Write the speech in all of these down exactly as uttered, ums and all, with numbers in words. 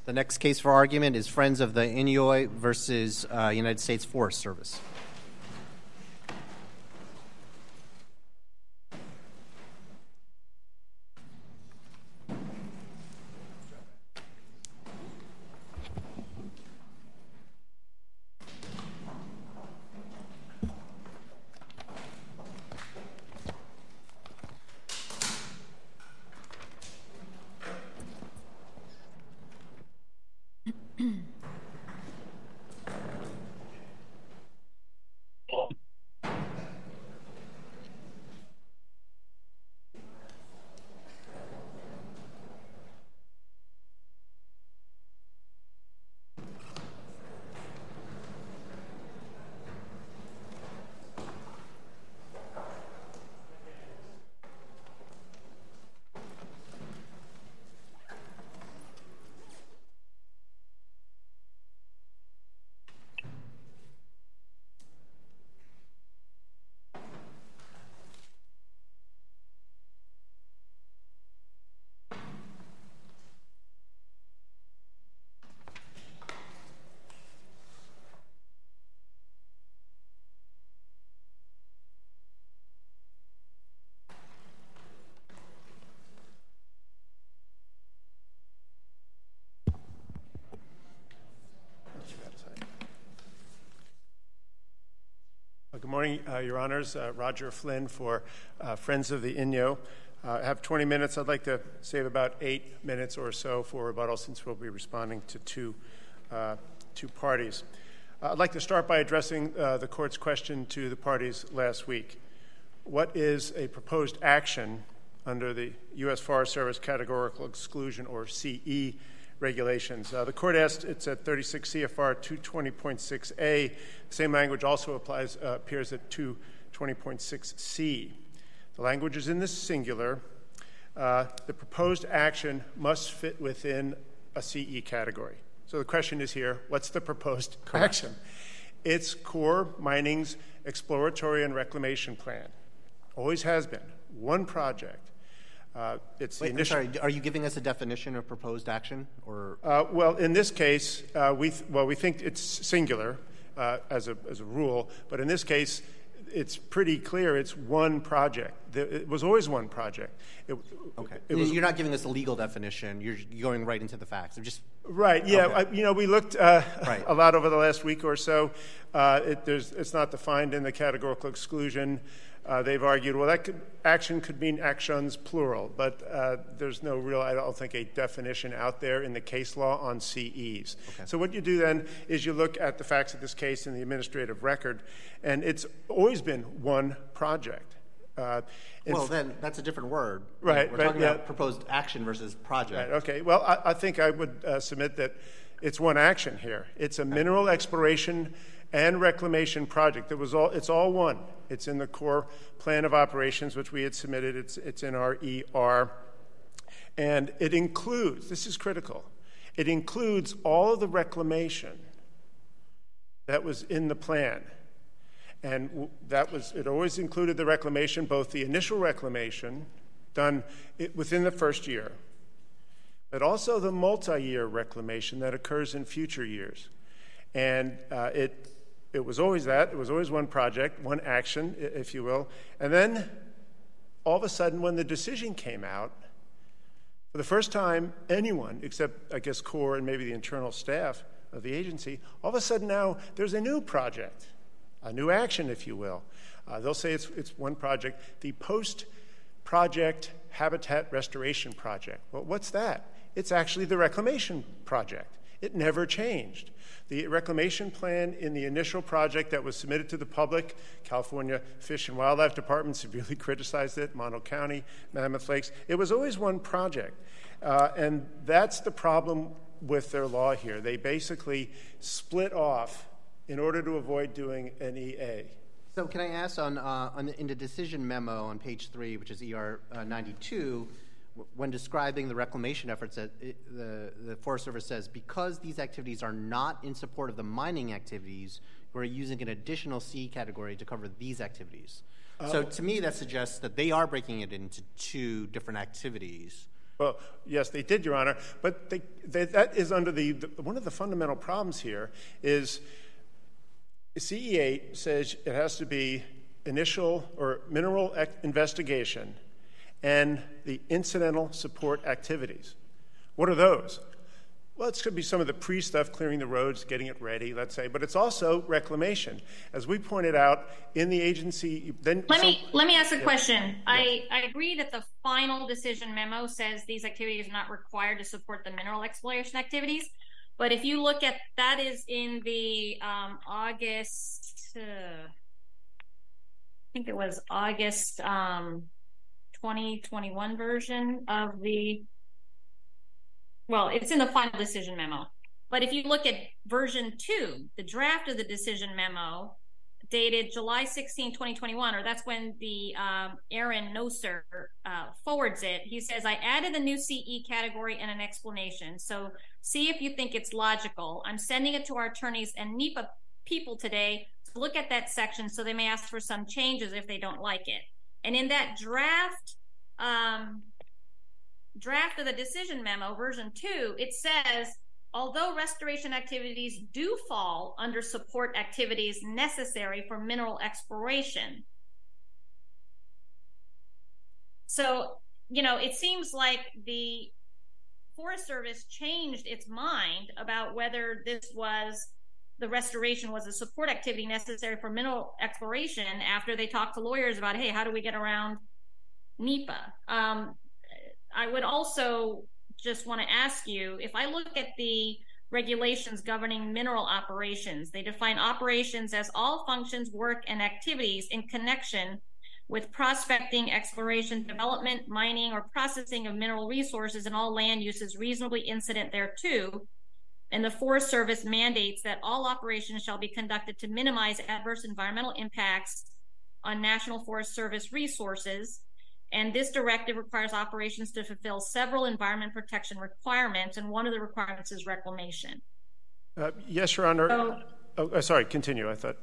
The next case for argument is Friends of the Inyo versus uh, United States Forest Service. Good morning, uh, Your Honors. Uh, Roger Flynn for uh, Friends of the Inyo. Uh, I have twenty minutes. I'd like to save about eight minutes or so for rebuttal since we'll be responding to two, uh, two parties. Uh, I'd like to start by addressing uh, the Court's question to the parties last week. What is a proposed action under the U S Forest Service Categorical Exclusion, or C E, regulations? Uh, the Court asked, it's at thirty-six C F R two twenty point six A. The same language also applies, uh, appears at two twenty point six C. The language is in the singular. Uh, the proposed action must fit within a C E category. So the question is here, what's the proposed Correct. action? It's Corps Mining's Exploratory and Reclamation Plan. Always has been. One project. Uh, it's Wait, the initial. I'm sorry, are you giving us a definition of proposed action, or? Uh, well, in this case, uh, we th- well we think it's singular uh, as a as a rule, but in this case, it's pretty clear. It's one project. It was always one project. It, okay. It was, You're not giving us a legal definition. You're going right into the facts. I'm just right. Yeah. Okay. I, you know, we looked uh, right. a lot over the last week or so. Uh, it, there's it's not defined in the categorical exclusion. Uh, they've argued, well, that could, action could mean actions, plural, but uh, there's no real, I don't think, a definition out there in the case law on C Es. Okay. So what you do then is you look at the facts of this case in the administrative record, and it's always been one project. Uh, well, then that's a different word. Right. We're right, talking yeah. about proposed action versus project. Right, okay. Well, I, I think I would uh, submit that it's one action here. It's a mineral exploration and reclamation project. It was all, it's all one. It's in the Corps Plan of Operations, which we had submitted. It's, it's in our E R. And it includes, this is critical, it includes all of the reclamation that was in the plan. And that was, it always included the reclamation, both the initial reclamation done within the first year, but also the multi-year reclamation that occurs in future years. And uh, it It was always that. It was always one project, one action, if you will. And then, all of a sudden, when the decision came out, for the first time, anyone, except, I guess, Corps and maybe the internal staff of the agency, all of a sudden now, there's a new project, a new action, if you will. Uh, they'll say it's, it's one project, the Post-Project Habitat Restoration Project. Well, what's that? It's actually the reclamation project. It never changed. The reclamation plan in the initial project that was submitted to the public, California Fish and Wildlife Department severely criticized it, Mono County, Mammoth Lakes. It was always one project. Uh, and that's the problem with their law here. They basically split off in order to avoid doing an E A. So can I ask, on, uh, on the, in the decision memo on page three, which is E R uh, ninety-two, when describing the reclamation efforts, that it, the, the Forest Service says, because these activities are not in support of the mining activities, we're using an additional C category to cover these activities. Oh. So to me, that suggests that they are breaking it into two different activities. Well, yes, they did, Your Honor. But they, they, that is under the, the, one of the fundamental problems here is C E eight says it has to be initial or mineral investigation and the incidental support activities. What are those? Well, it's going to be some of the pre-stuff, clearing the roads, getting it ready, let's say, but it's also reclamation. As we pointed out in the agency, then let so, me let me ask a yeah. question. Yeah. I, I agree that the final decision memo says these activities are not required to support the mineral exploration activities, but if you look at that is in the um, August, uh, I think it was August um, twenty twenty-one version of the. Well, it's in the final decision memo. But if you look at version two, the draft of the decision memo dated July sixteenth, twenty twenty-one, or that's when the um, Aaron Noser uh, forwards it. He says, I added a new C E category and an explanation. So see if you think it's logical. I'm sending it to our attorneys and NEPA people today to look at that section so they may ask for some changes if they don't like it. And in that draft, um, draft of the decision memo, version two, it says, although restoration activities do fall under support activities necessary for mineral exploration. So, you know, it seems like the Forest Service changed its mind about whether this was, the restoration was a support activity necessary for mineral exploration after they talked to lawyers about, hey, how do we get around NEPA? Um, I would also just want to ask you, if I look at the regulations governing mineral operations, they define operations as all functions, work, and activities in connection with prospecting, exploration, development, mining, or processing of mineral resources and all land uses reasonably incident thereto. And the Forest Service mandates that all operations shall be conducted to minimize adverse environmental impacts on National Forest Service resources. And this directive requires operations to fulfill several environment protection requirements, and one of the requirements is reclamation. Uh, yes, Your Honor. So, oh, sorry, continue, I thought.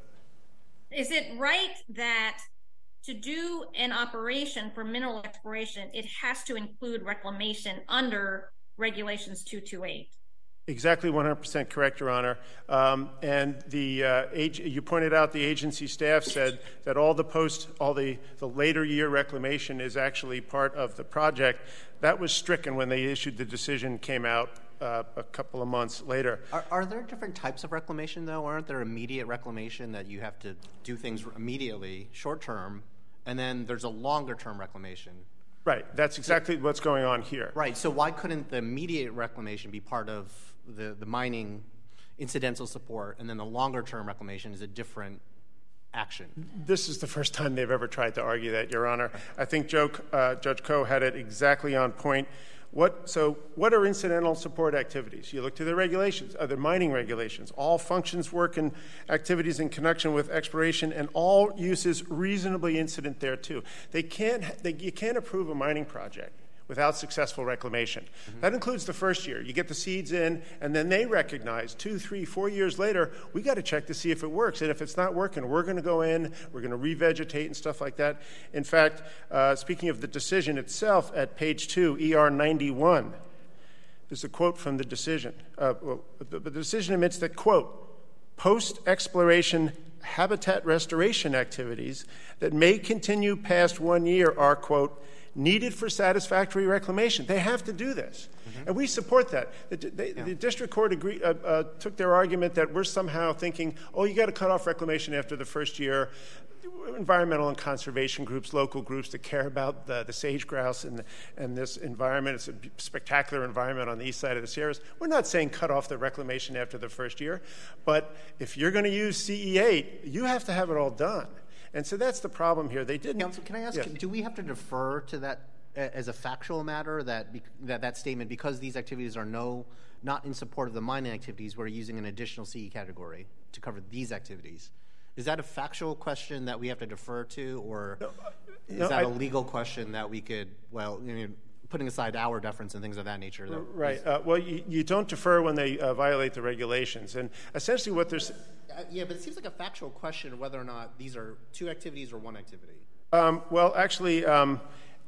Is it right that to do an operation for mineral exploration, it has to include reclamation under Regulations two twenty-eight? Exactly one hundred percent correct, Your Honor. Um, and the uh, age, you pointed out the agency staff said that all the post, all the, the later year reclamation is actually part of the project. That was stricken when they issued the decision, came out uh, a couple of months later. Are, are there different types of reclamation, though? Aren't there immediate reclamation that you have to do things immediately, short term, and then there's a longer term reclamation? Right. That's exactly what's going on here. Right. So why couldn't the immediate reclamation be part of the, the mining incidental support, and then the longer-term reclamation is a different action? This is the first time they've ever tried to argue that, Your Honor. I think Joe, uh, Judge Koh had it exactly on point. What, so what are incidental support activities? You look to the regulations, other mining regulations, all functions, work, and activities in connection with exploration, and all uses reasonably incident thereto. They can't, they, you can't approve a mining project without successful reclamation. Mm-hmm. That includes the first year. You get the seeds in, and then they recognize two, three, four years later, we got to check to see if it works. And if it's not working, we're going to go in, we're going to revegetate and stuff like that. In fact, uh, speaking of the decision itself, at page two, E R ninety-one, there's a quote from the decision. Uh, well, the, the decision admits that, quote, post-exploration habitat restoration activities that may continue past one year are, quote, needed for satisfactory reclamation. They have to do this. Mm-hmm. And we support that. The, they, yeah. the district court agree, uh, uh, took their argument that we're somehow thinking, oh, you got to cut off reclamation after the first year. Environmental and conservation groups, local groups that care about the, the sage grouse and, and this environment. It's a spectacular environment on the east side of the Sierras. We're not saying cut off the reclamation after the first year. But if you're going to use C E eight, you have to have it all done. And so that's the problem here. They didn't. Counsel, can I ask, yes. do we have to defer to that uh, as a factual matter, that, be, that that statement, because these activities are no, not in support of the mining activities, we're using an additional C E category to cover these activities? Is that a factual question that we have to defer to, or no, is no, that I, a legal question that we could, well, you know, putting aside our deference and things of that nature? That right. Uh, well, you, you don't defer when they uh, violate the regulations. And essentially what there's... Uh, yeah, but it seems like a factual question whether or not these are two activities or one activity. Um, well, actually, um,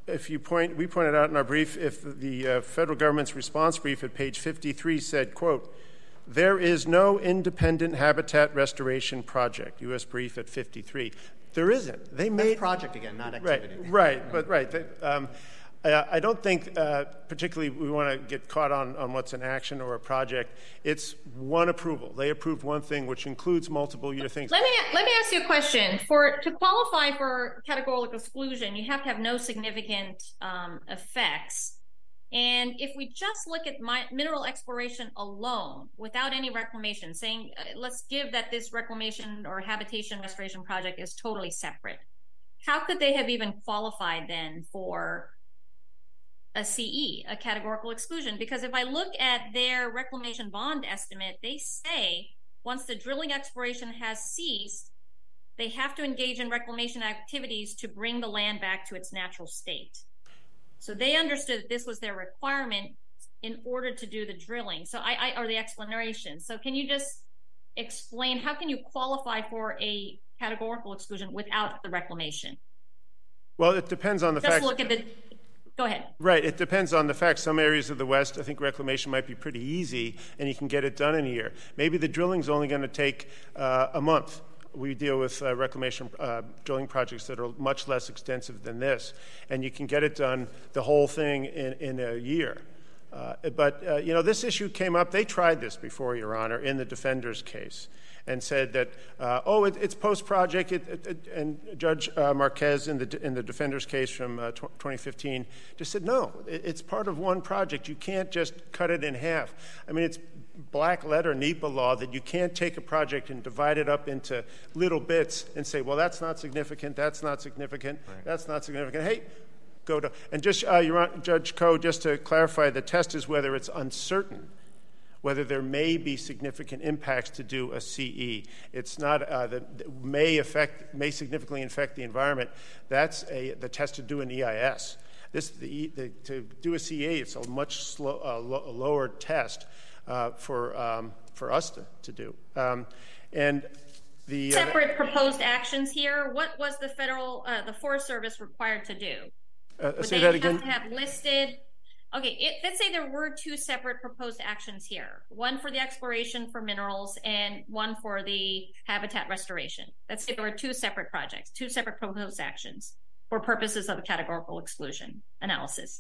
if you point, we pointed out in our brief, if the uh, federal government's response brief at page fifty-three said, quote, there is no independent habitat restoration project, U S brief at fifty-three. There isn't. They made That's project again, not activity. Right, right, but right. They, um, I, I don't think uh, particularly we want to get caught on, on what's an action or a project. It's one approval. They approved one thing, which includes multiple year things. Let me let me ask you a question. For to qualify for categorical exclusion, you have to have no significant um, effects. And if we just look at my, mineral exploration alone, without any reclamation, saying, uh, let's give that this reclamation or habitation restoration project is totally separate, how could they have even qualified then for a C E, a categorical exclusion? Because if I look at their reclamation bond estimate, they say once the drilling exploration has ceased, they have to engage in reclamation activities to bring the land back to its natural state. So they understood that this was their requirement in order to do the drilling. So I, I or the exploration. So can you just explain how can you qualify for a categorical exclusion without the reclamation? Well, it depends on the just fact. Just look at the. Go ahead. Right. It depends on the fact. Some areas of the West, I think reclamation might be pretty easy, and you can get it done in a year. Maybe the drilling's only going to take uh, a month. We deal with uh, reclamation uh, drilling projects that are much less extensive than this, and you can get it done, the whole thing, in, in a year. Uh, but, uh, you know, this issue came up. They tried this before, Your Honor, in the defender's case, and said that, uh, oh, it, it's post-project, it, it, it, and Judge uh, Marquez in the in the defender's case from uh, twenty fifteen just said, no, it, it's part of one project. You can't just cut it in half. I mean, it's black letter NEPA law that you can't take a project and divide it up into little bits and say, well, that's not significant, that's not significant, right. that's not significant. Hey, go to, and just, uh, Your Honor, Judge Koh, just to clarify, the test is whether it's uncertain, whether there may be significant impacts to do a C E. It's not uh, that may affect, may significantly affect the environment. That's a, the test to do an E I S. This, the, the, to do a C E, it's a much slow, uh, lo- lower test uh, for um, for us to, to do. Um, and the separate uh, proposed actions here. What was the federal, uh, the Forest Service required to do? Uh, Would say they that have again? to have listed? Okay, it, let's say there were two separate proposed actions here, one for the exploration for minerals and one for the habitat restoration. Let's say there were two separate projects, two separate proposed actions for purposes of a categorical exclusion analysis.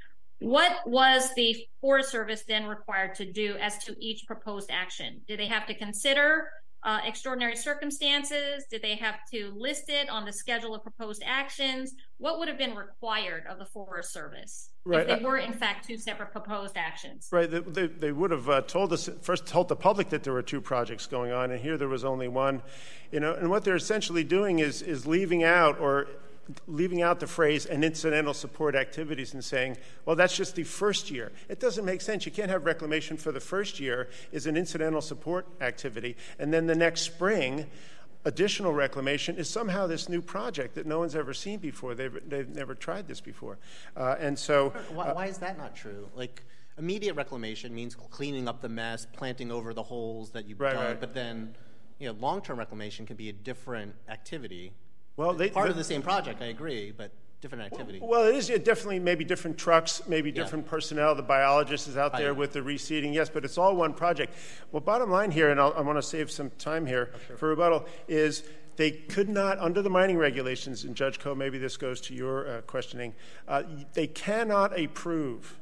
What was the Forest Service then required to do as to each proposed action? Did they have to consider uh, extraordinary circumstances? Did they have to list it on the schedule of proposed actions? What would have been required of the Forest Service right. if they were, in fact, two separate proposed actions? Right. They, they, they would have uh, told us, first told the public that there were two projects going on, and here there was only one. You know, and what they're essentially doing is is leaving out or leaving out the phrase and incidental support activities and saying, well, that's just the first year. It doesn't make sense. You can't have reclamation for the first year is an incidental support activity, and then the next spring, additional reclamation is somehow this new project that no one's ever seen before. They've, they've never tried this before. Uh, and so... Why, why is that not true? Like, immediate reclamation means cleaning up the mess, planting over the holes that you've right, done, right. but then, you know, long-term reclamation can be a different activity. Well, they, part they, of the same project, I agree, but different activity. Well, it is definitely maybe different trucks, maybe different yeah. personnel. The biologist is out there with the reseeding, yes, but it's all one project. Well, bottom line here, and I'll, I want to save some time here oh, sure. for rebuttal, is they could not, under the mining regulations, and Judge Koh, maybe this goes to your uh, questioning, uh, they cannot approve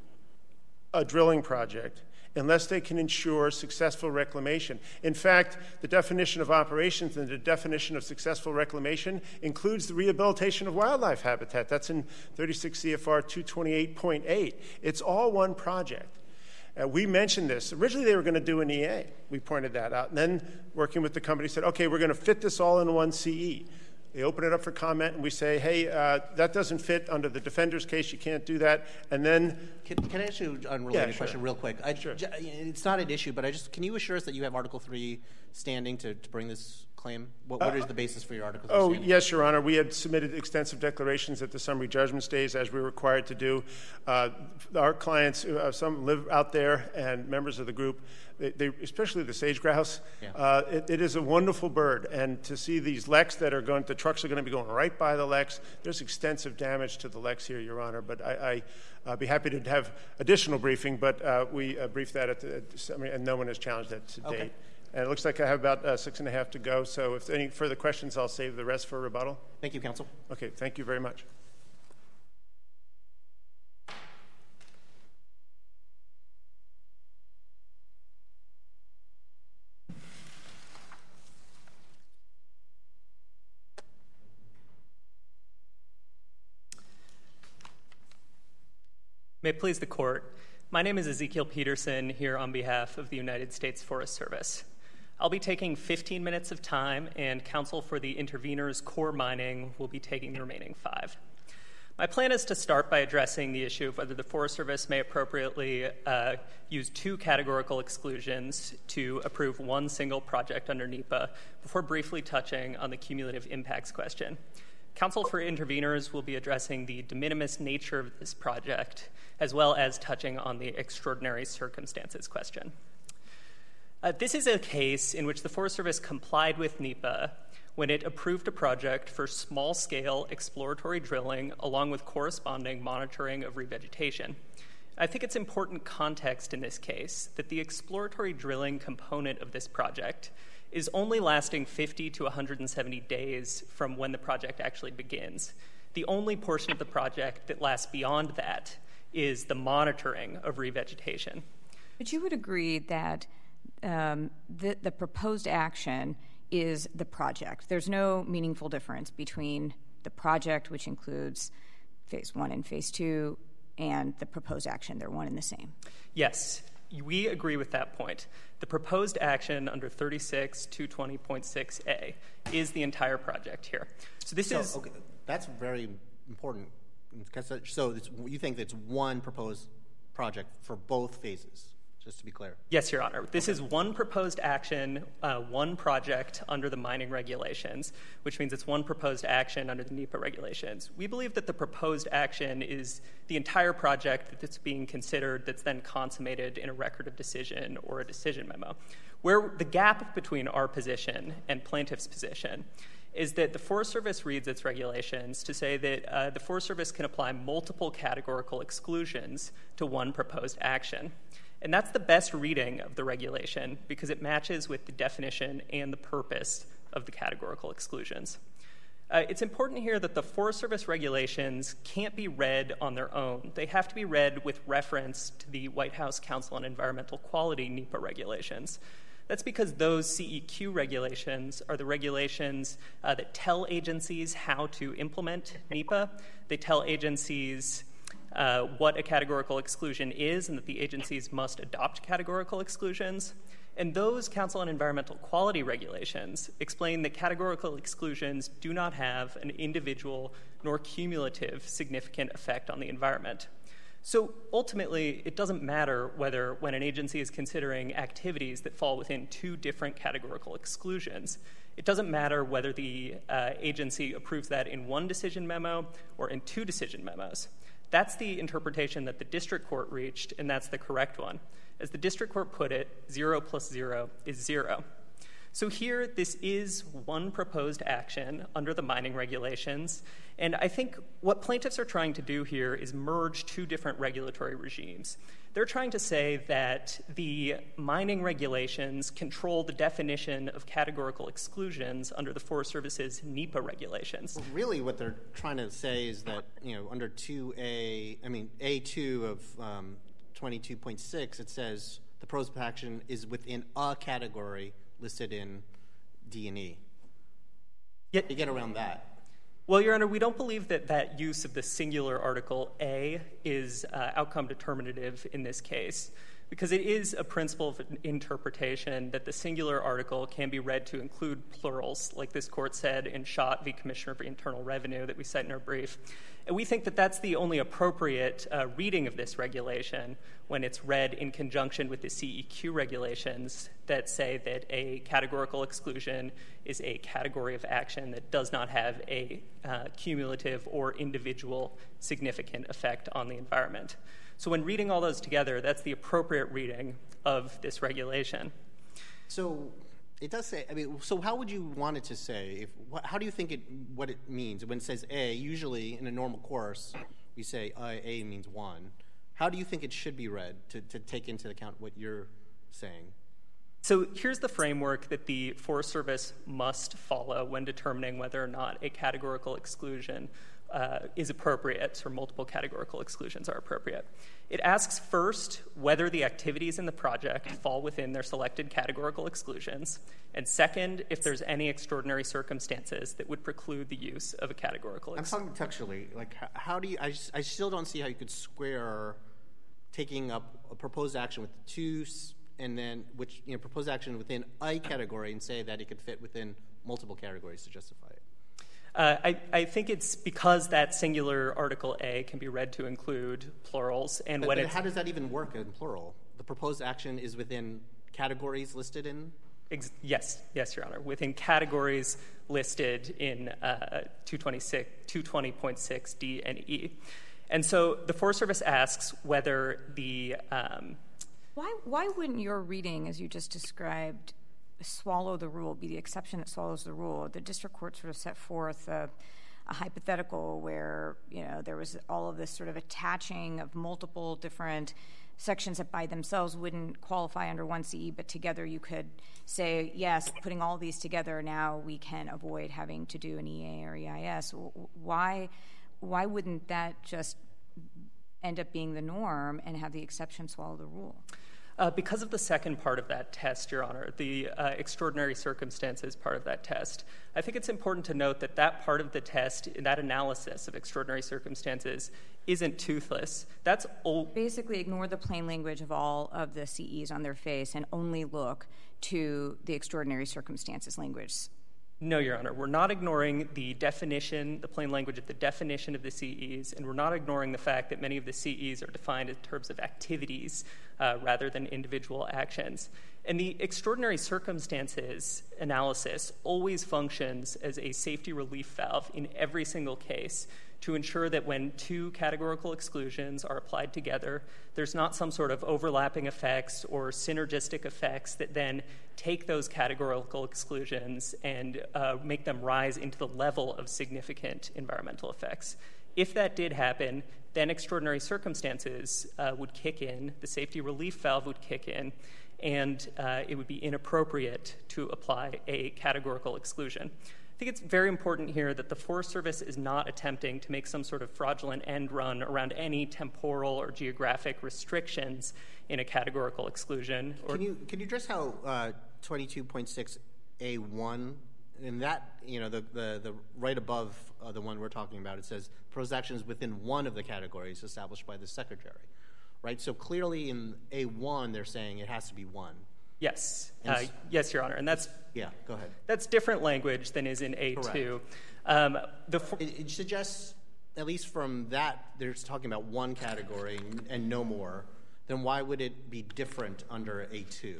a drilling project unless they can ensure successful reclamation. In fact, the definition of operations and the definition of successful reclamation includes the rehabilitation of wildlife habitat. That's in thirty-six C F R two twenty-eight point eight. It's all one project. Uh, we mentioned this. Originally, they were going to do an E A. We pointed that out. And then, working with the company, said, okay, we're going to fit this all in one C E. They open it up for comment, and we say, hey, uh, that doesn't fit under the defender's case. You can't do that. And then... Can, can I ask you an unrelated yeah, sure. question real quick? I, sure. j- it's not an issue, but I just can you assure us that you have Article three standing to, to bring this claim? What, what is the basis for your article? Oh, yes, Your Honor. We had submitted extensive declarations at the summary judgment stage, as we were required to do. Uh, our clients, uh, some live out there, and members of the group, they, they, especially the sage grouse, yeah. uh, it, it is a wonderful bird. And to see these leks that are going, the trucks are going to be going right by the leks. There's extensive damage to the leks here, Your Honor. But I, I I'd be happy to have additional briefing, but uh, we uh, briefed that at the, at the summary, and no one has challenged that to okay. date. And it looks like I have about uh, six and a half to go, so if any further questions, I'll save the rest for rebuttal. Thank you, counsel. Okay, thank you very much. May it please the court. My name is Ezekiel Peterson here on behalf of the United States Forest Service. I'll be taking fifteen minutes of time, and counsel for the interveners, Core Mining, will be taking the remaining five. My plan is to start by addressing the issue of whether the Forest Service may appropriately uh, use two categorical exclusions to approve one single project under NEPA before briefly touching on the cumulative impacts question. Counsel for interveners will be addressing the de minimis nature of this project, as well as touching on the extraordinary circumstances question. Uh, this is a case in which the Forest Service complied with NEPA when it approved a project for small-scale exploratory drilling along with corresponding monitoring of revegetation. I think it's important context in this case that the exploratory drilling component of this project is only lasting fifty to one hundred seventy days from when the project actually begins. The only portion of the project that lasts beyond that is the monitoring of revegetation. But you would agree that um, the, the proposed action is the project. There's no meaningful difference between the project, which includes phase one and phase two, and the proposed action. They're one and the same. Yes, we agree with that point. The proposed action under thirty-six two twenty point six A is the entire project here. So this so, is... Okay, that's very important. So it's, you think it's one proposed project for both phases, just to be clear? Yes, Your Honor. This okay. is one proposed action, uh, one project under the mining regulations, which means it's one proposed action under the NEPA regulations. We believe that the proposed action is the entire project that's being considered that's then consummated in a record of decision or a decision memo. Where the gap between our position and plaintiff's position is that the Forest Service reads its regulations to say that uh, the Forest Service can apply multiple categorical exclusions to one proposed action. And that's the best reading of the regulation because it matches with the definition and the purpose of the categorical exclusions. Uh, it's important here that the Forest Service regulations can't be read on their own. They have to be read with reference to the White House Council on Environmental Quality NEPA regulations. That's because those C E Q regulations are the regulations uh, that tell agencies how to implement NEPA. They tell agencies uh, what a categorical exclusion is and that the agencies must adopt categorical exclusions. And those Council on Environmental Quality regulations explain that categorical exclusions do not have an individual nor cumulative significant effect on the environment. So ultimately, it doesn't matter whether when an agency is considering activities that fall within two different categorical exclusions, it doesn't matter whether the uh, agency approves that in one decision memo or in two decision memos. That's the interpretation that the district court reached, and that's the correct one. As the district court put it, zero plus zero is zero. So here, this is one proposed action under the mining regulations, and I think what plaintiffs are trying to do here is merge two different regulatory regimes. They're trying to say that the mining regulations control the definition of categorical exclusions under the Forest Service's NEPA regulations. Well, really what they're trying to say is that, you know, under two A, I mean, A two of um, twenty-two point six, it says the proposed action is within a category listed in D and E. Yet, you get around that. Well, Your Honor, we don't believe that that use of the singular article A is uh, outcome determinative in this case. Because it is a principle of interpretation that the singular article can be read to include plurals, like this court said in Schott v. Commissioner for Internal Revenue that we cite in our brief. And we think that that's the only appropriate uh, reading of this regulation when it's read in conjunction with the C E Q regulations that say that a categorical exclusion is a category of action that does not have a uh, cumulative or individual significant effect on the environment. So when reading all those together, that's the appropriate reading of this regulation. So it does say, I mean, so how would you want it to say? If, what, how do you think it, what it means? When it says A, usually in a normal course, we say uh, A means one. How do you think it should be read to, to take into account what you're saying? So here's the framework that the Forest Service must follow when determining whether or not a categorical exclusion uh, is appropriate, or multiple categorical exclusions are appropriate. It asks first whether the activities in the project fall within their selected categorical exclusions, and second, if there's any extraordinary circumstances that would preclude the use of a categorical exclusion. I'm talking textually. Like, how, how do you, I, just, I still don't see how you could square taking up a proposed action with two, and then, which, you know, proposed action within a category and say that it could fit within multiple categories to justify it. Uh, I, I think it's because that singular Article A can be read to include plurals, and but, when but it's... how does that even work in plural? The proposed action is within categories listed in? Ex- yes, yes, Your Honor, within categories listed in uh, two twenty point six D and E. And so the Forest Service asks whether the... Um, why, why wouldn't your reading, as you just described, swallow the rule, be the exception that swallows the rule? The district court sort of set forth a, a hypothetical where, you know, there was all of this sort of attaching of multiple different sections that by themselves wouldn't qualify under one C E, but together you could say, yes, putting all these together, now we can avoid having to do an E A or E I S. Why, why wouldn't that just end up being the norm and have the exception swallow the rule? Uh, because of the second part of that test, Your Honor, the uh, extraordinary circumstances part of that test, I think it's important to note that that part of the test, that analysis of extraordinary circumstances, isn't toothless. That's old. Basically ignore the plain language of all of the C Es on their face and only look to the extraordinary circumstances language. No, Your Honor. We're not ignoring the definition, the plain language of the definition of the C Es, and we're not ignoring the fact that many of the C Es are defined in terms of activities uh, rather than individual actions. And the extraordinary circumstances analysis always functions as a safety relief valve in every single case to ensure that when two categorical exclusions are applied together, there's not some sort of overlapping effects or synergistic effects that then take those categorical exclusions and uh, make them rise into the level of significant environmental effects. If that did happen, then extraordinary circumstances uh, would kick in, the safety relief valve would kick in, and uh, it would be inappropriate to apply a categorical exclusion. I think it's very important here that the Forest Service is not attempting to make some sort of fraudulent end run around any temporal or geographic restrictions in a categorical exclusion. Or can you can you address how uh, twenty-two point six A one, in that, you know, the, the, the right above uh, the one we're talking about, it says proposed actions within one of the categories established by the Secretary, right? So clearly in A one, they're saying it has to be one. Yes. Uh, yes, Your Honor. And that's yeah. Go ahead. That's different language than is in A two. Um, the for- it, it suggests, at least from that, they're talking about one category and, and no more. Then why would it be different under A two?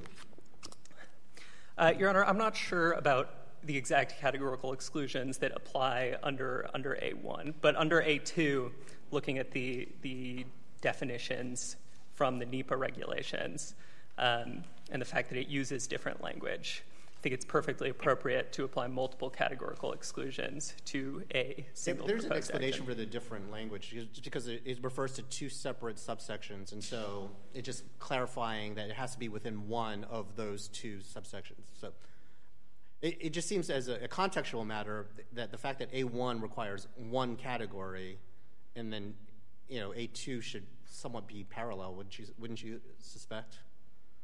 Uh, Your Honor, I'm not sure about the exact categorical exclusions that apply under under A one, but under A two, looking at the the definitions from the NEPA regulations, um, and the fact that it uses different language, I think it's perfectly appropriate to apply multiple categorical exclusions to a single There's an proposed explanation action. for the different language, just because it, it refers to two separate subsections, and so it's just clarifying that it has to be within one of those two subsections. So it, it just seems as a, a contextual matter that the fact that A one requires one category, and then, you know, A two should somewhat be parallel, wouldn't you, wouldn't you suspect?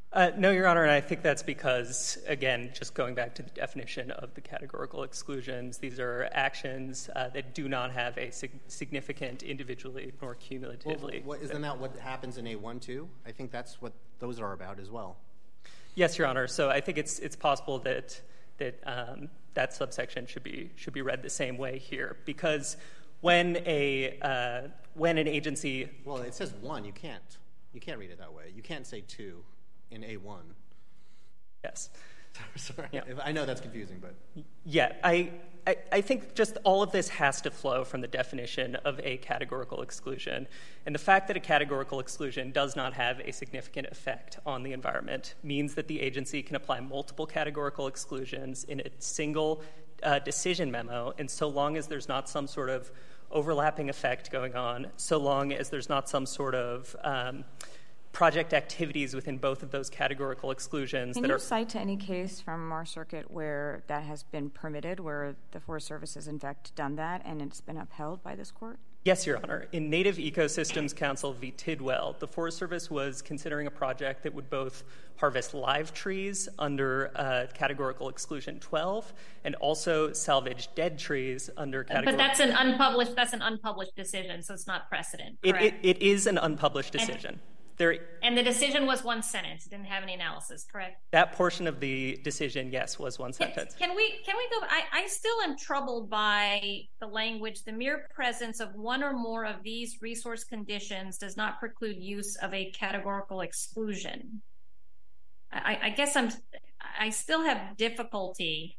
Uh, no, Your Honor, and I think that's because, again, just going back to the definition of the categorical exclusions, these are actions uh, that do not have a sig- significant individually nor cumulatively. Well, what, isn't that what happens in A one too? I think that's what those are about as well. Yes, Your Honor. So I think it's it's possible that that um, that subsection should be should be read the same way here, because when a uh, when an agency well, it says one. You can't you can't read it that way. You can't say two in A one. Yes. Sorry, yeah. I know that's confusing, but yeah, I, I I think just all of this has to flow from the definition of a categorical exclusion, and the fact that a categorical exclusion does not have a significant effect on the environment means that the agency can apply multiple categorical exclusions in a single uh, decision memo, and so long as there's not some sort of overlapping effect going on, so long as there's not some sort of um, project activities within both of those categorical exclusions. Can that you are cite to any case from our circuit where that has been permitted, where the Forest Service has in fact done that and it's been upheld by this court? Yes, Your Honor. In Native Ecosystems Council v. Tidwell, the Forest Service was considering a project that would both harvest live trees under uh, categorical exclusion twelve and also salvage dead trees under categorical. But that's an unpublished. That's an unpublished decision, so it's not precedent. It, Correct? it, it is an unpublished decision. And, there, and the decision was one sentence. It didn't have any analysis. Correct? That portion of the decision, yes, was one Can, sentence. can we can we go? I, I still am troubled by the language. The mere presence of one or more of these resource conditions does not preclude use of a categorical exclusion. I, I guess I'm. I still have difficulty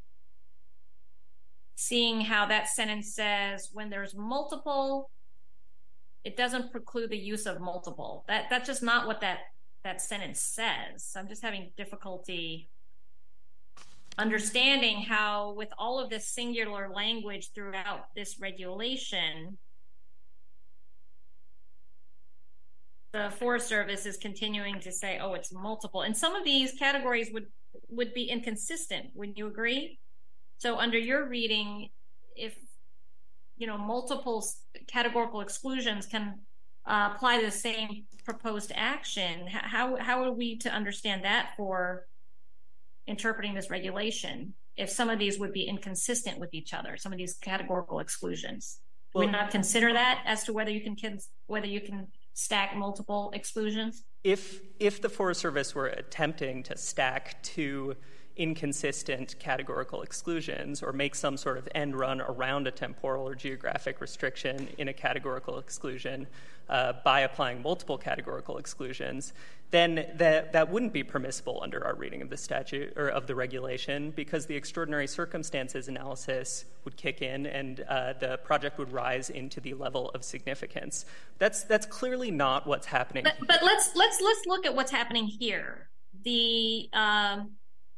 seeing how that sentence says when there's multiple, it doesn't preclude the use of multiple. That that's just not what that that sentence says. I'm just having difficulty understanding how, with all of this singular language throughout this regulation, the Forest Service is continuing to say, oh, it's multiple. And some of these categories would, would be inconsistent. Would you agree? So under your reading, if, you know, multiple categorical exclusions can uh, apply to the same proposed action, how, how are we to understand that for interpreting this regulation if some of these would be inconsistent with each other, some of these categorical exclusions? Well, do we not consider that as to whether you can whether you can stack multiple exclusions? If if the Forest Service were attempting to stack two inconsistent categorical exclusions or make some sort of end run around a temporal or geographic restriction in a categorical exclusion uh, by applying multiple categorical exclusions, then that, that wouldn't be permissible under our reading of the statute or of the regulation, because the extraordinary circumstances analysis would kick in and uh, the project would rise into the level of significance. That's that's clearly not what's happening. But, but let's let's let's look at what's happening here. The um,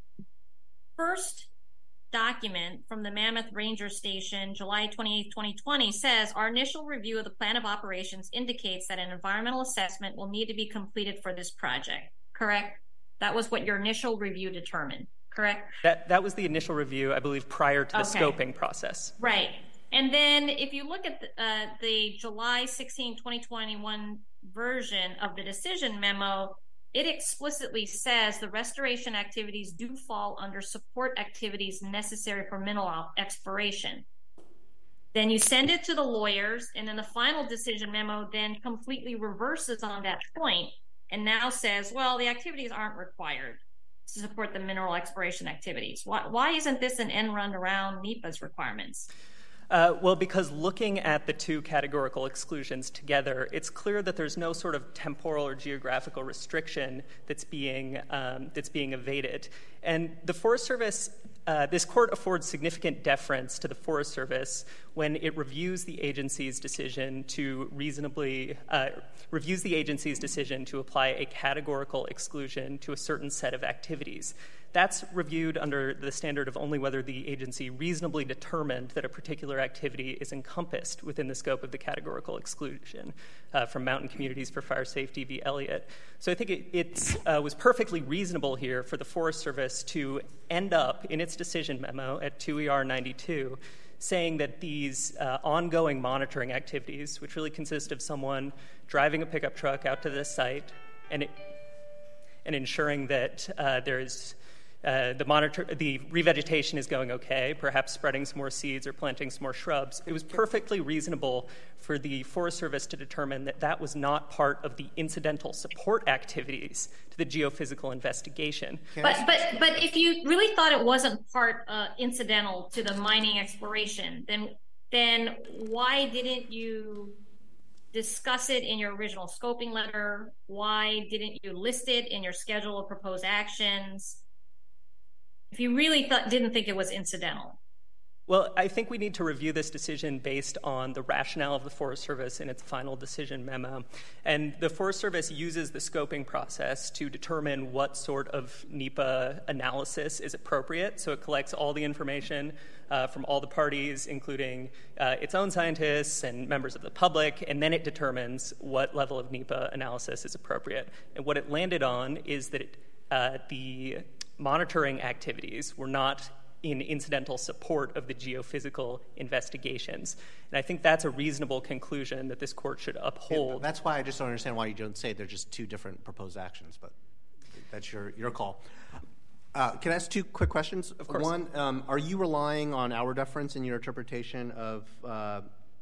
first document from the Mammoth Ranger Station, July twenty-eighth, twenty twenty, says our initial review of the plan of operations indicates that an environmental assessment will need to be completed for this project. Correct? That was what your initial review determined, correct? That that was the initial review, I believe, prior to the okay. scoping process. Right. And then if you look at the, uh, the July sixteenth, twenty twenty-one version of the decision memo, it explicitly says the restoration activities do fall under support activities necessary for mineral exploration. Then you send it to the lawyers, and then the final decision memo then completely reverses on that point and now says, well, the activities aren't required to support the mineral exploration activities. Why, why isn't this an end run around NEPA's requirements? Uh, well, because looking at the two categorical exclusions together, it's clear that there's no sort of temporal or geographical restriction that's being um, that's being evaded. And the Forest Service, uh, this court affords significant deference to the Forest Service when it reviews the agency's decision to reasonably uh, reviews the agency's decision to apply a categorical exclusion to a certain set of activities. That's reviewed under the standard of only whether the agency reasonably determined that a particular activity is encompassed within the scope of the categorical exclusion uh, from Mountain Communities for Fire Safety v. Elliott. So I think it it's, uh, was perfectly reasonable here for the Forest Service to end up in its decision memo at two E R ninety-two saying that these uh, ongoing monitoring activities, which really consist of someone driving a pickup truck out to this site and it, and ensuring that uh, there's uh, the monitor, the revegetation is going okay, perhaps spreading some more seeds or planting some more shrubs. It was perfectly reasonable for the Forest Service to determine that that was not part of the incidental support activities to the geophysical investigation. But but but if you really thought it wasn't part uh, incidental to the mining exploration, then then why didn't you discuss it in your original scoping letter? Why didn't you list it in your schedule of proposed actions? If you really thought, didn't think it was incidental. Well, I think we need to review this decision based on the rationale of the Forest Service in its final decision memo. And the Forest Service uses the scoping process to determine what sort of NEPA analysis is appropriate. So it collects all the information uh, from all the parties, including uh, its own scientists and members of the public, and then it determines what level of NEPA analysis is appropriate. And what it landed on is that it, uh, the monitoring activities were not in incidental support of the geophysical investigations. And I think that's a reasonable conclusion that this court should uphold. Yeah, that's why I just don't understand why you don't say they're just two different proposed actions, but that's your, your call. Uh, can I ask two quick questions? Of course. One, um, are you relying on our deference in your interpretation of uh,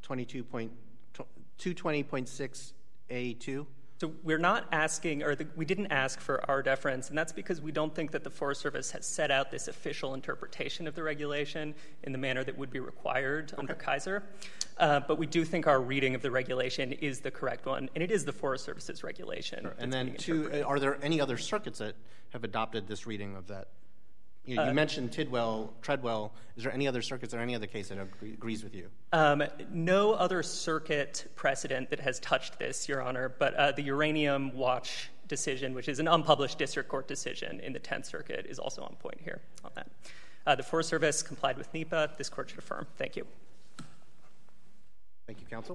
two twenty point six A two? So we're not asking, or the, we didn't ask for our deference, and that's because we don't think that the Forest Service has set out this official interpretation of the regulation in the manner that would be required okay. under Kaiser. Uh, but we do think our reading of the regulation is the correct one, and it is the Forest Service's regulation. Sure. And then, two, are there any other circuits that have adopted this reading of that? You, you uh, mentioned Tidwell, Treadwell. Is there any other circuits or any other case that agree, agrees with you? Um, no other circuit precedent that has touched this, Your Honor, but uh, the Uranium Watch decision, which is an unpublished district court decision in the tenth Circuit, is also on point here on that. Uh, the Forest Service complied with NEPA. This court should affirm. Thank you. Thank you, counsel.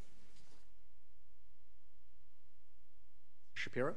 Shapiro?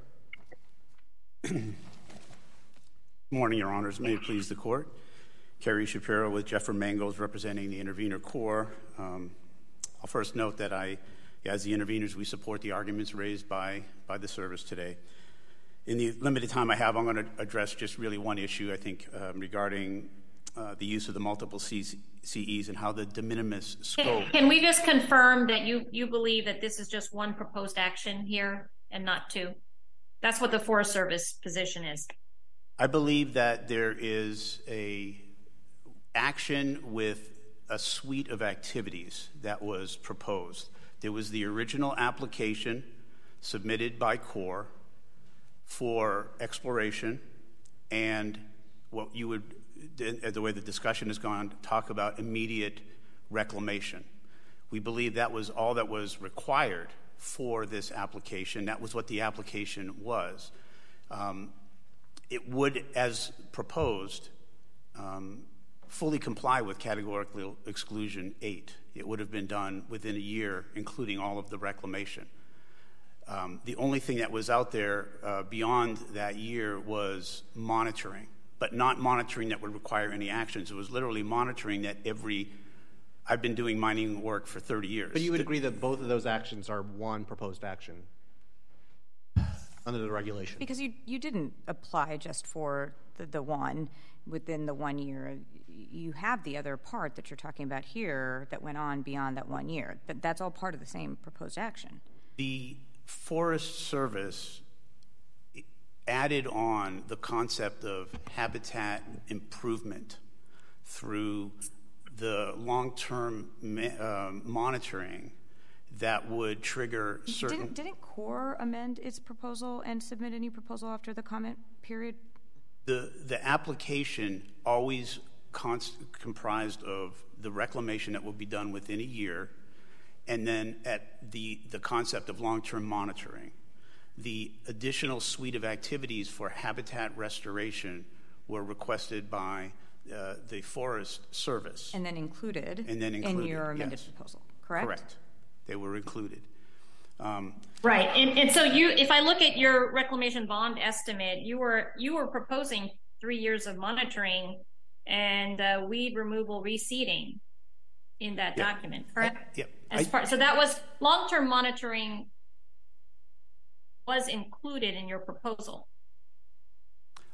Good morning, Your Honors. May it please the Court. Kerry Shapiro with Jeffrey Mangos representing the Intervenor Corps. Um, I'll first note that I, as the interveners, we support the arguments raised by, by the service today. In the limited time I have, I'm going to address just really one issue, I think, um, regarding uh, the use of the multiple C Es and how the de minimis scope... Can, can we just confirm that you, you believe that this is just one proposed action here and not two? That's what the Forest Service position is. I believe that there is a action with a suite of activities that was proposed. There was the original application submitted by Corps for exploration and what you would, the way the discussion has gone, talk about immediate reclamation. We believe that was all that was required for this application. That was what the application was. Um, It would, as proposed, um, fully comply with categorical exclusion eight. It would have been done within a year, including all of the reclamation. Um, the only thing that was out there uh, beyond that year was monitoring, but not monitoring that would require any actions. It was literally monitoring that every, I've been doing mining work for thirty years. But you would agree that both of those actions are one proposed action under the regulation? Because you, you didn't apply just for the, the one within the one year. You have the other part that you're talking about here that went on beyond that one year. But that's all part of the same proposed action. The Forest Service added on the concept of habitat improvement through the long-term uh, monitoring that would trigger certain... Didn't, didn't Corps amend its proposal and submit a new proposal after the comment period? The, the application always const, comprised of the reclamation that will be done within a year, and then at the, the concept of long-term monitoring. The additional suite of activities for habitat restoration were requested by uh, the Forest Service. And then included, and then included in your amended yes. proposal, correct? Correct. They were included. Um, right, and, and so you, if I look at your reclamation bond estimate, you were you were proposing three years of monitoring and uh, weed removal reseeding in that yep. document, correct? Yep. As far, so that was long-term monitoring was included in your proposal.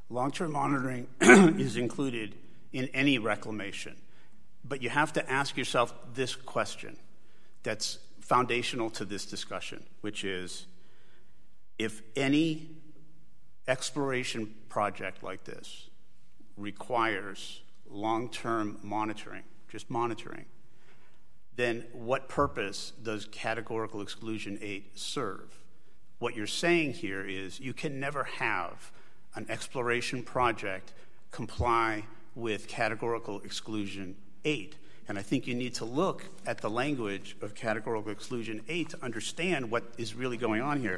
Long-term monitoring is included in any reclamation. But you have to ask yourself this question that's foundational to this discussion, which is, if any exploration project like this requires long-term monitoring, just monitoring, then what purpose does categorical exclusion eight serve? What you're saying here is you can never have an exploration project comply with categorical exclusion eight. And I think you need to look at the language of categorical exclusion eight to understand what is really going on here.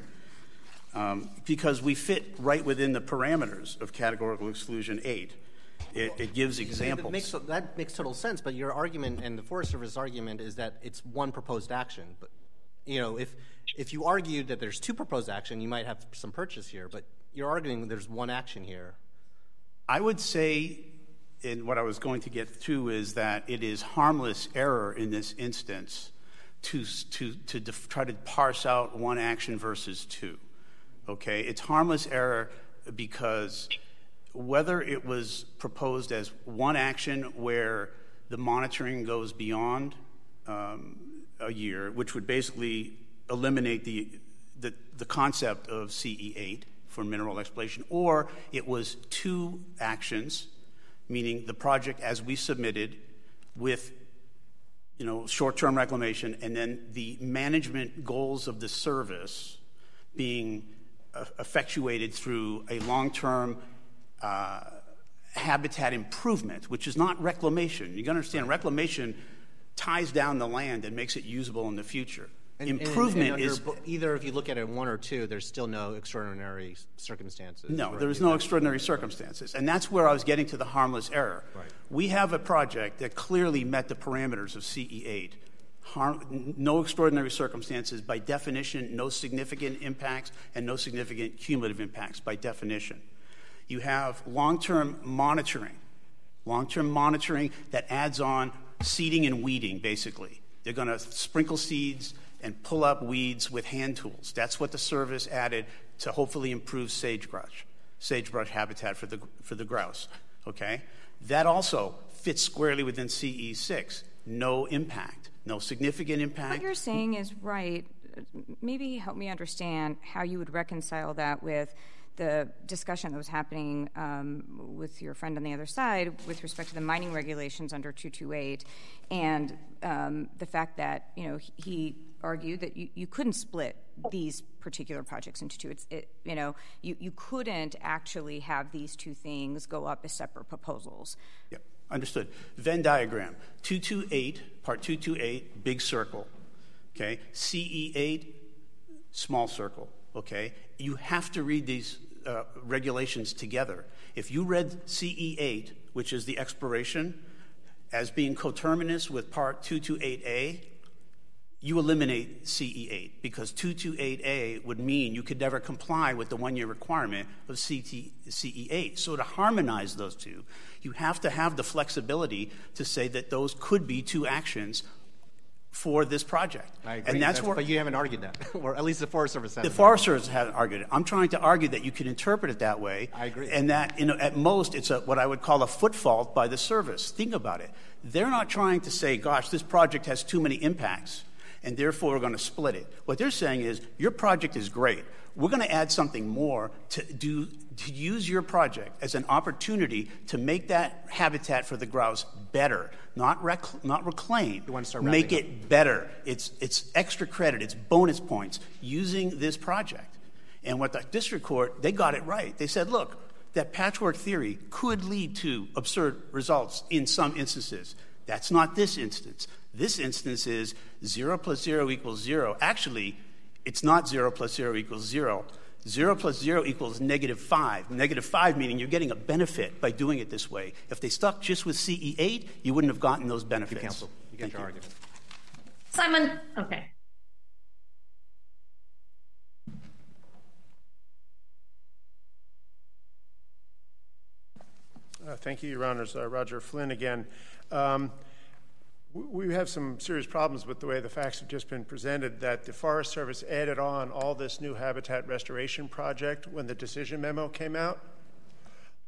Um, because we fit right within the parameters of categorical exclusion eight. It, it gives examples. That makes, that makes total sense, but your argument and the Forest Service argument is that it's one proposed action. But, you know, if, if you argued that there's two proposed action, you might have some purchase here, but you're arguing there's one action here. I would say, and what I was going to get to is that it is harmless error in this instance to, to, to def- try to parse out one action versus two. Okay, it's harmless error because whether it was proposed as one action where the monitoring goes beyond um, a year, which would basically eliminate the, the, the concept of C E eight for mineral exploration, or it was two actions, meaning the project as we submitted with you know, short-term reclamation and then the management goals of the service being effectuated through a long-term uh, habitat improvement, which is not reclamation. You got to understand, reclamation ties down the land and makes it usable in the future. And, improvement and, and is either if you look at it one or two, there's still no extraordinary circumstances. No, right? there's no extraordinary circumstances, and that's where I was getting to the harmless error. Right. We have a project that clearly met the parameters of C E eight. Harm, no extraordinary circumstances, by definition, no significant impacts, and no significant cumulative impacts, by definition. You have long-term monitoring, long-term monitoring that adds on seeding and weeding, basically. They're going to sprinkle seeds and pull up weeds with hand tools. That's what the service added to hopefully improve sagebrush, sagebrush habitat for the, for the grouse, okay? That also fits squarely within C E six, no impact. No significant impact. What you're saying is right. Maybe help me understand how you would reconcile that with the discussion that was happening um, with your friend on the other side with respect to the mining regulations under two twenty-eight and um, the fact that, you know, he argued that you, you couldn't split these particular projects into two. It's, it, you know, you, you couldn't actually have these two things go up as separate proposals. Yep. Understood. Venn diagram. two twenty-eight, part two twenty-eight, big circle. Okay. C E eight, small circle. Okay. You have to read these uh, regulations together. If you read C E eight, which is the exploration, as being coterminous with part two twenty-eight A, you eliminate C E eight because two twenty-eight A would mean you could never comply with the one-year requirement of C E eight. So to harmonize those two, you have to have the flexibility to say that those could be two actions for this project. I agree, and that's, that's where, but you haven't argued that, or at least the Forest Service hasn't. The Forest Service hasn't argued it. I'm trying to argue that you can interpret it that way. I agree. And that, you know, at most, it's a, what I would call a foot fault by the service. Think about it. They're not trying to say, gosh, this project has too many impacts, and therefore we're going to split it. What they're saying is, your project is great. We're going to add something more to do to use your project as an opportunity to make that habitat for the grouse better, not rec- not reclaim. You want to start make wrapping it better. It's it's extra credit. It's bonus points using this project. And what the district court, they got it right. They said, look, that patchwork theory could lead to absurd results in some instances. That's not this instance. This instance is zero plus zero equals zero. Actually, it's not zero plus zero equals zero. Zero plus zero equals negative five. Negative five meaning you're getting a benefit by doing it this way. If they stuck just with C E eight, you wouldn't have gotten those benefits. You cancel. You get your you. argument. Simon, okay. Uh, thank you, Your Honors. Uh, Roger Flynn again. Um, we have some serious problems with the way the facts have just been presented, that the Forest Service added on all this new habitat restoration project when the decision memo came out.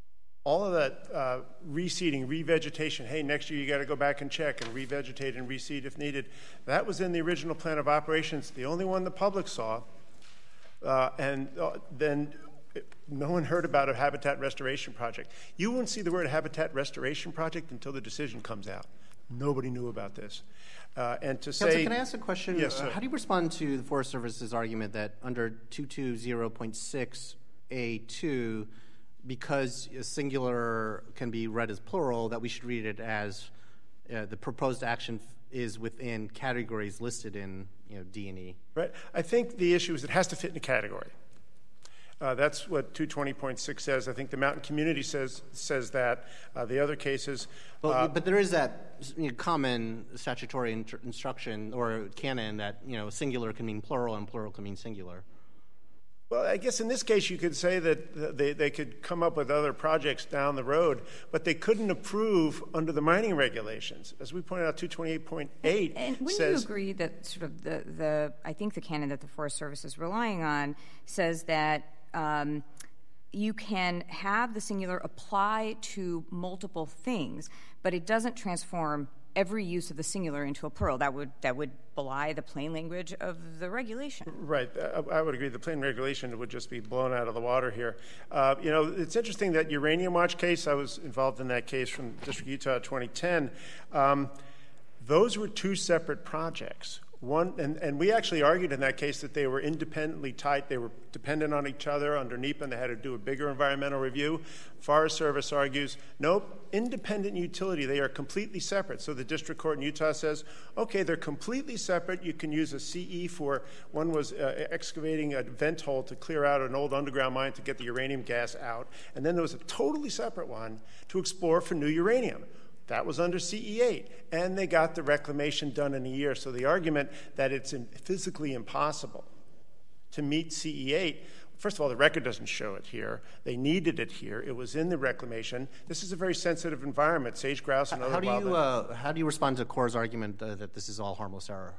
all of that uh, reseeding, revegetation, hey, next year you got to go back and check and revegetate and reseed if needed, that was in the original plan of operations, the only one the public saw. Uh, and uh, then it, no one heard about a habitat restoration project. You won't see the word habitat restoration project until the decision comes out. Nobody knew about this. Uh, and to Councilor, say... can I ask a question? Yes, uh, sir. how do you respond to the Forest Service's argument that under two twenty point six A two, because a singular can be read as plural, that we should read it as uh, the proposed action is within categories listed in you know, D and E? Right. I think the issue is it has to fit in a category. Uh, that's what two twenty point six says. I think the mountain community says says that. Uh, the other cases... Well, uh, but there is that you know, common statutory in- instruction or canon that you know singular can mean plural and plural can mean singular. Well, I guess in this case you could say that they, they could come up with other projects down the road, but they couldn't approve under the mining regulations. As we pointed out, two twenty-eight point eight and wouldn't says... you agree that sort of the, the, I think the canon that the Forest Service is relying on says that um, you can have the singular apply to multiple things, but it doesn't transform every use of the singular into a plural. That would that would belie the plain language of the regulation. Right. I, I would agree. The plain regulation would just be blown out of the water here. Uh, you know, it's interesting that Uranium Watch case, I was involved in that case from District of Utah twenty ten. Um, those were two separate projects. One, and, and we actually argued in that case that they were independently tied. They were dependent on each other under NEPA, and they had to do a bigger environmental review. Forest Service argues, nope, independent utility. They are completely separate. So the district court in Utah says, okay, they're completely separate. You can use a C E for, one was uh, excavating a vent hole to clear out an old underground mine to get the uranium gas out. And then there was a totally separate one to explore for new uranium. That was under C E eight, and they got the reclamation done in a year. So the argument that it's in physically impossible to meet C E eight, first of all, the record doesn't show it here. They needed it here. It was in the reclamation. This is a very sensitive environment, sage grouse and other How do you wildlife. uh, how do you respond to Corps' argument uh, that this is all harmless error?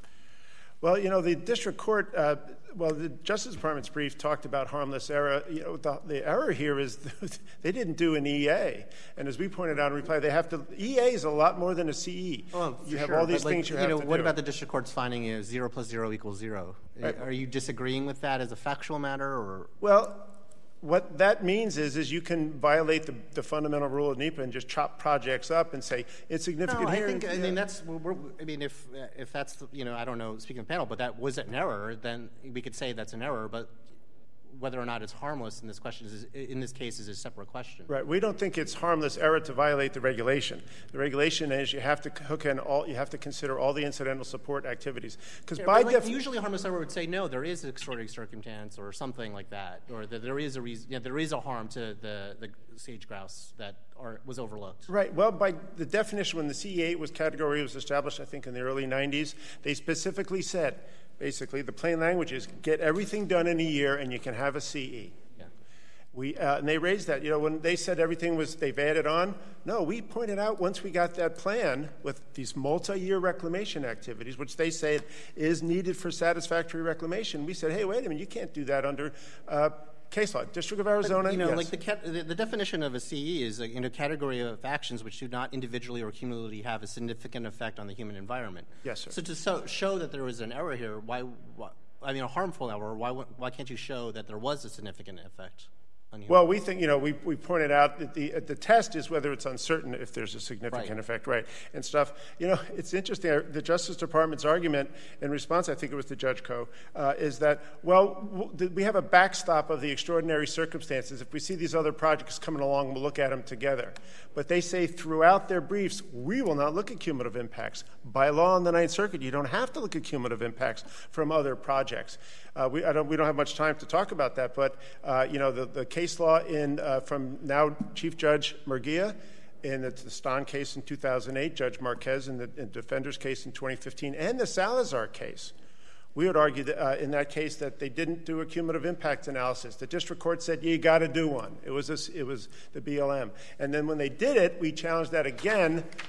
Well, you know, the district court, uh, well, the Justice Department's brief talked about harmless error. You know, the, the error here is they didn't do an E A. And as we pointed out in reply, they have to, E A is a lot more than a C E. Oh, you have sure. all these but, like, things you, you have know, to what do. about the district court's finding is zero plus zero equals zero? Right. Are you disagreeing with that as a factual matter? Or? Well, what that means is, is you can violate the, the fundamental rule of NEPA and just chop projects up and say insignificant No, I here. think, I yeah. mean, that's, we're, I mean, if, if that's, the, you know, I don't know, speaking of the panel, but that was an error, then we could say that's an error, but whether or not it's harmless in this question is, in this case is a separate question. Right. We don't think it's harmless error to violate the regulation. The regulation is you have to hook in all, you have to consider all the incidental support activities. Because Yeah, by like, definition, usually a harmless error would say, no, there is an extraordinary circumstance or something like that, or that there is a reason, yeah, there is a harm to the, the sage grouse that are, was overlooked. right. Well, by the definition, when the C E eight was category was established, I think in the early nineties, they specifically said, basically, the plain language is get everything done in a year and you can have a C E. Yeah. We, uh, and they raised that. You know, when they said everything was, they've added on, no, we pointed out once we got that plan with these multi-year reclamation activities, which they say is needed for satisfactory reclamation, we said, hey, wait a minute, you can't do that under uh, case law. District of Arizona, But, you know, yes. like the, cat, the the definition of a C E is a you know, category of actions which do not individually or cumulatively have a significant effect on the human environment. Yes, sir. So to so, show that there was an error here, why, why, I mean, a harmful error, why, why can't you show that there was a significant effect on human? Well, we think, you know, we, we pointed out that the, the test is whether it's uncertain if there's a significant Right. effect, right, and stuff. You know, it's interesting. The Justice Department's argument in response, I think it was to Judge Koh, uh, is that, well, we have a backstop of the extraordinary circumstances. If we see these other projects coming along, we'll look at them together. But they say throughout their briefs, we will not look at cumulative impacts. By law in the Ninth Circuit, you don't have to look at cumulative impacts from other projects. Uh, we, I don't, we don't have much time to talk about that, but, uh, you know, the, the case law in uh, from now Chief Judge Murguia in the, the Ston case in two thousand eight, Judge Marquez in the in Defender's case in twenty fifteen, and the Salazar case. We would argue that, uh, in that case that they didn't do a cumulative impact analysis. The district court said, you got to do one. It was, a, it was the B L M. And then when they did it, we challenged that again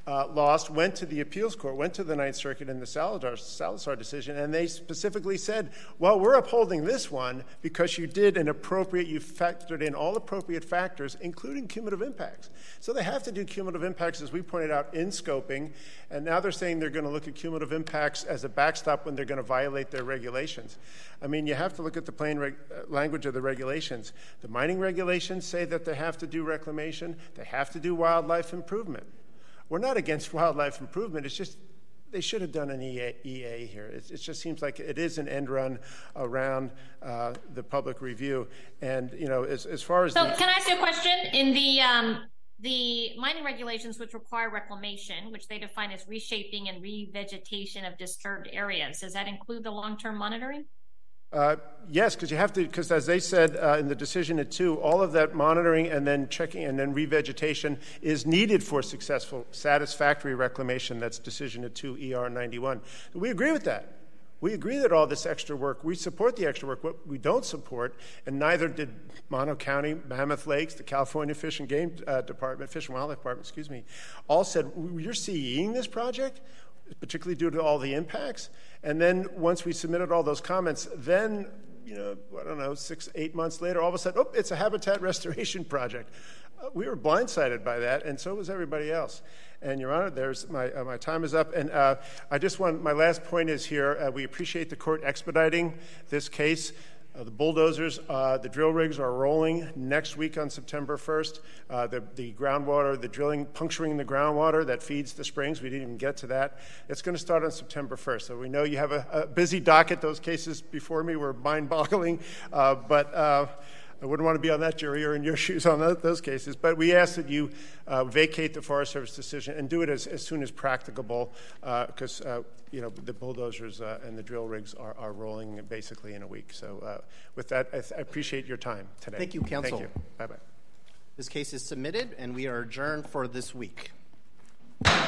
uh, lost, went to the appeals court, went to the Ninth Circuit in the Salazar, Salazar decision, and they specifically said, well, we're upholding this one because you did an appropriate, you factored in all appropriate factors, including cumulative impacts. So they have to do cumulative impacts, as we pointed out, in scoping, and now they're saying they're going to look at cumulative impacts as a backstop when they're going to violate their regulations. I mean, you have to look at the plain reg- language of the regulations. The mining regulations say that they have to do reclamation, they have to do wildlife improvement. We're not against wildlife improvement. It's just they should have done an E A, E A here. It, it just seems like it is an end run around uh, the public review. And, you know, as, as far as... So the, can I ask you a question? In the um, the mining regulations which require reclamation, which they define as reshaping and revegetation of disturbed areas, does that include the long-term monitoring? Uh, yes, because you have to, because as they said uh, in the decision at two, all of that monitoring and then checking and then revegetation is needed for successful, satisfactory reclamation. That's decision at two, E R ninety-one. We agree with that. We agree that all this extra work, we support the extra work. What we don't support, and neither did Mono County, Mammoth Lakes, the California Fish and Game uh, Department, Fish and Wildlife Department, excuse me, all said, you're CEing this project, particularly due to all the impacts. And then once we submitted all those comments, then, you know, I don't know, six, eight months later, all of a sudden, oh, it's a habitat restoration project. Uh, we were blindsided by that, and so was everybody else. And, Your Honor, there's my uh, my time is up. And uh, I just want, my last point is here, uh, we appreciate the court expediting this case. Uh, the bulldozers, uh, the drill rigs are rolling next week on September first. Uh, the, the groundwater, the drilling, puncturing the groundwater that feeds the springs, we didn't even get to that. It's going to start on September first. So we know you have a, a busy docket. Those cases before me were mind-boggling, uh, but uh, I wouldn't want to be on that jury or in your shoes on those, those cases. But we ask that you uh, vacate the Forest Service decision and do it as, as soon as practicable, because uh, uh, you know the bulldozers uh, and the drill rigs are, are rolling basically in a week. So uh, with that, I, th- I appreciate your time today. Thank you, counsel. Thank you. Bye-bye. This case is submitted, and we are adjourned for this week.